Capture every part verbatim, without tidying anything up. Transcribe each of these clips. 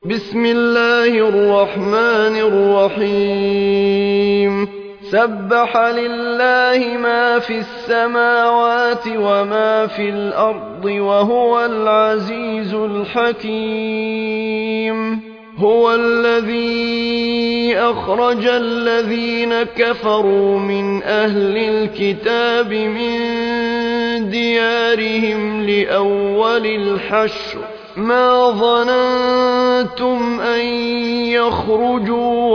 بسم الله الرحمن الرحيم سبح لله ما في السماوات وما في الأرض وهو العزيز الحكيم هو الذي أخرج الذين كفروا من أهل الكتاب من ديارهم لأول الحشر ما ظننتم أن يخرجوا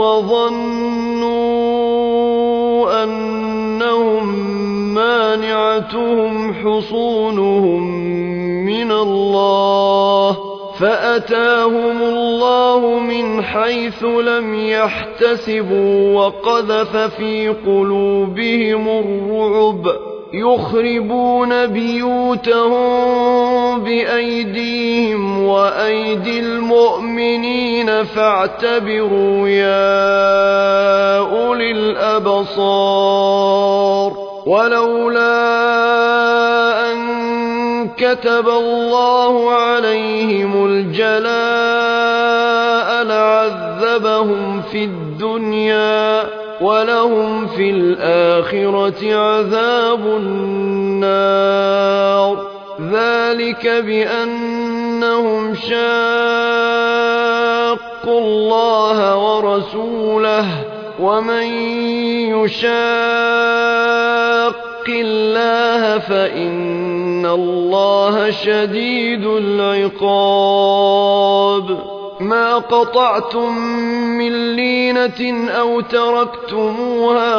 وظنوا أنهم مانعتهم حصونهم من الله فأتاهم الله من حيث لم يحتسبوا وقذف في قلوبهم الرعب يخربون بيوتهم بأيديهم وأيدي المؤمنين فاعتبروا يا أولي الأبصار ولولا أن كتب الله عليهم الجلاء لعذبهم في الدنيا ولهم في الآخرة عذاب النار ذلك بأنهم شاقوا الله ورسوله ومن يشاق الله فإن الله شديد العقاب ما قطعتم من لينة أو تركتموها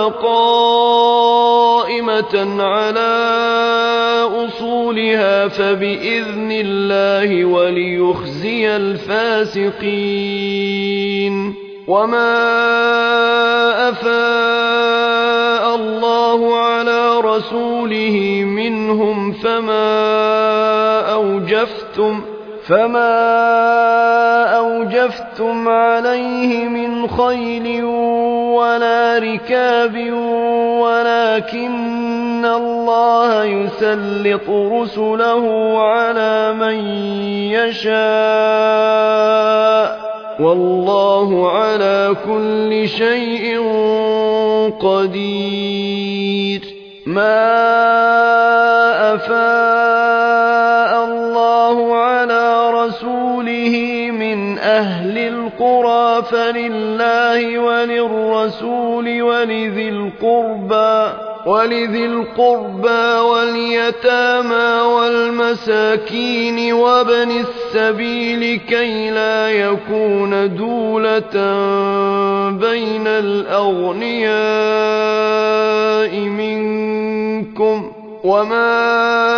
قائمة على أصولها فبإذن الله وليخزي الفاسقين وما أفاء الله على رسوله منهم فما أوجفتم فما أوجفتم عليه من خيل ولا ركاب ولكن الله يسلط رسله على من يشاء والله على كل شيء قدير ما أفاء الله على رسوله من أهل القرى فلله وللرسول ولذي القربى ولذي القربى واليتامى والمساكين وابن السبيل كي لا يكون دولة بين الأغنياء منكم وما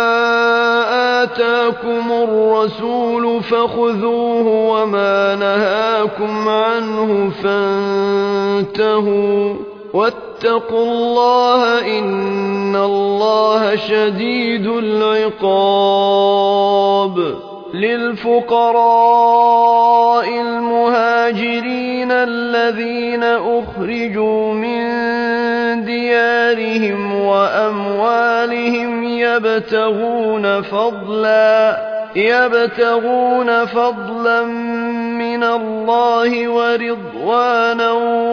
آتاكم الرسول فخذوه وما نهاكم عنه فانتهوا واتقوا الله إن الله شديد العقاب للفقراء المهاجرين الذين أخرجوا من ديارهم وأموالهم يبتغون فضلا يبتغون فضلا من الله ورضوانا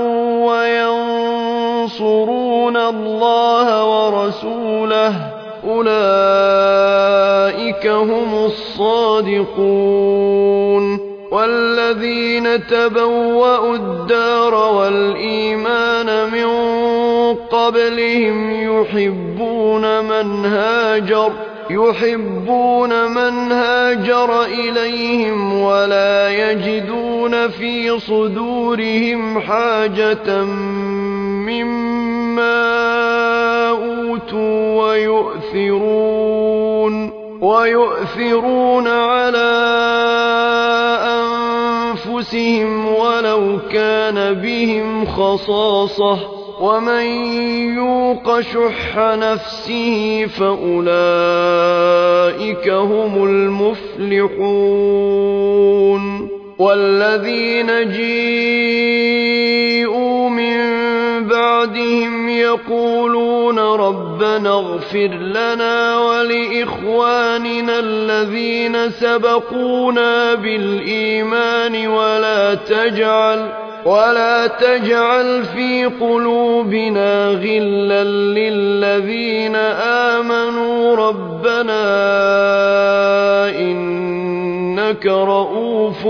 وينصرون الله ورسوله أولئك هم الصادقون والذين تبوأوا الدار والإيمان من قبلهم يحبون من هاجر يحبون من هاجر إليهم ولا يجدون في صدورهم حاجة مما أوتوا ويؤثرون ويؤثرون على أنفسهم ولو كان بهم خصاصة ومن يوق شح نفسه فأولئك هم المفلحون والذين جيءوا من بعد بعدهم يقولون ربنا اغفر لنا ولإخواننا الذين سبقونا بالإيمان ولا تجعل ولا تجعل في قلوبنا غلا للذين آمنوا ربنا إنك رؤوف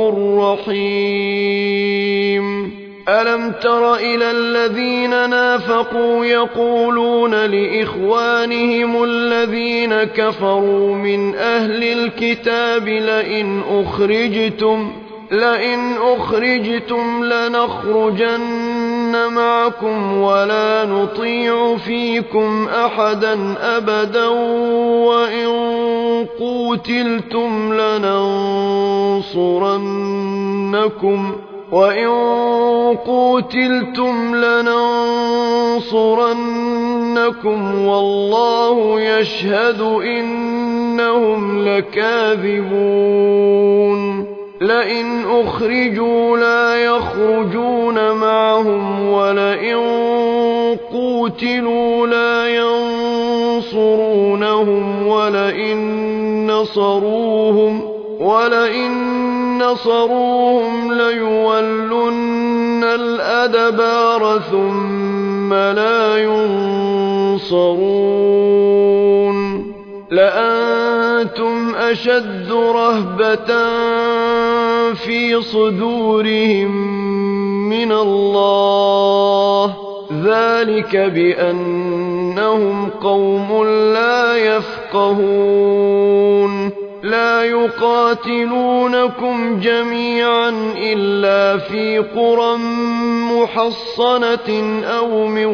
رحيم. ألم تر إلى الذين نافقوا يقولون لإخوانهم الذين كفروا من أهل الكتاب لئن أخرجتم لئن أخرجتم لنخرجن معكم ولا نطيع فيكم أحدا أبدا وإن قوتلتم لننصرنكم وإن قوتلتم لننصرنكم والله يشهد إنهم لكاذبون. لئن أخرجوا لا يخرجون معهم ولئن قوتلوا لا ينصرونهم ولئن نصروهم ولئن نصروهم ليولن الأدبار ثم لا ينصرون. لأنتم أشد رهبة في صدورهم من الله ذلك بأنهم قوم لا يفقهون. لا يقاتلونكم جميعا إلا في قرى محصنة أو من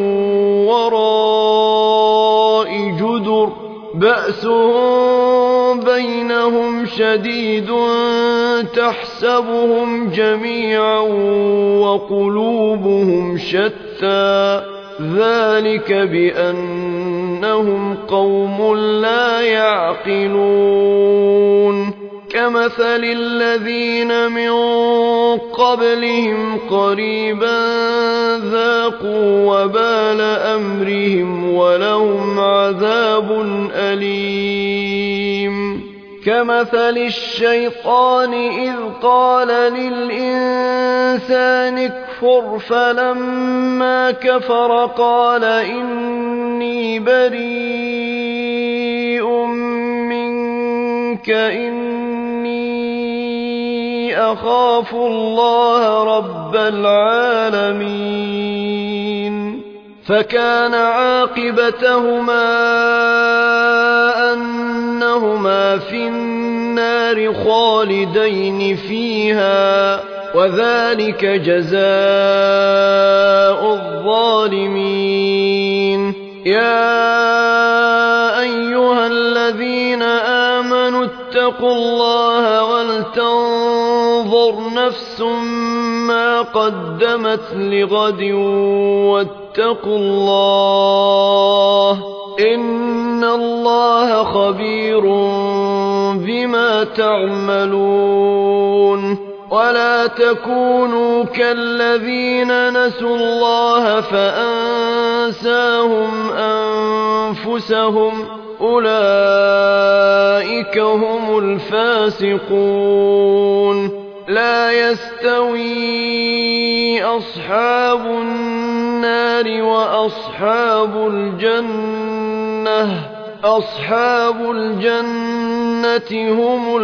وراء جدر بأسهم بينهم شديد تحسبهم جميعا وقلوبهم شتى ذلك بأنهم قوم لا يعقلون. كمثل الذين من قبلهم قريبا ذاقوا وبال أمرهم ولهم عذاب أليم. كمثل الشيطان إذ قال للإنسان اكفر فلما كفر قال إني بريء منك إني أخاف الله رب العالمين. فكان عاقبتهما أنهما في النار خالدين فيها وذلك جزاء الظالمين. يا أيها الذين آمنوا اتقوا الله ولتنظر نفس ما قدمت لغد واتقوا الله إن الله خبير بما تعملون. ولا تكونوا كالذين نسوا الله فأنساهم أنفسهم أولئك هم الفاسقون. لا يستوي أصحاب النار وأصحاب الجنة أصحاب الجنة هم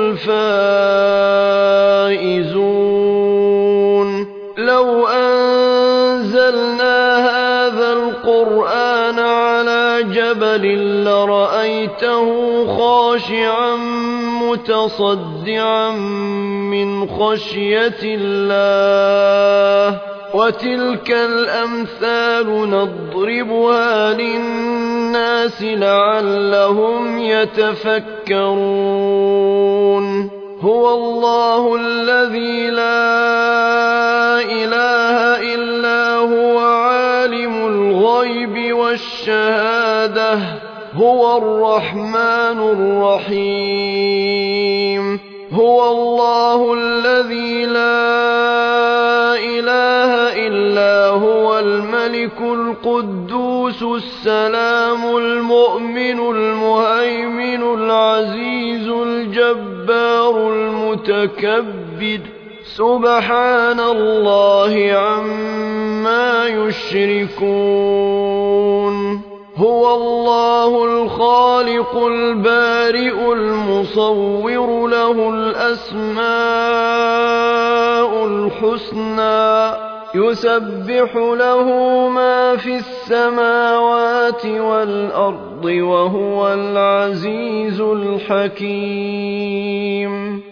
الفائزون. لو أنزلنا هذا القرآن على جبل لرأيته خاشعا متصدعا من خشية الله وتلك الأمثال نضربها للناس لعلهم يتفكرون. هو الله الذي لا إله إلا هو عالم الغيب والشهادة هو الرحمن الرحيم. هو الله الذي لا إله إلا هو الملك الملك القدوس السلام المؤمن المهيمن العزيز الجبار المتكبر سبحان الله عما يشركون هو الله الخالق البارئ المصور له الأسماء الحسنى يسبح له ما في السماوات والأرض وهو العزيز الحكيم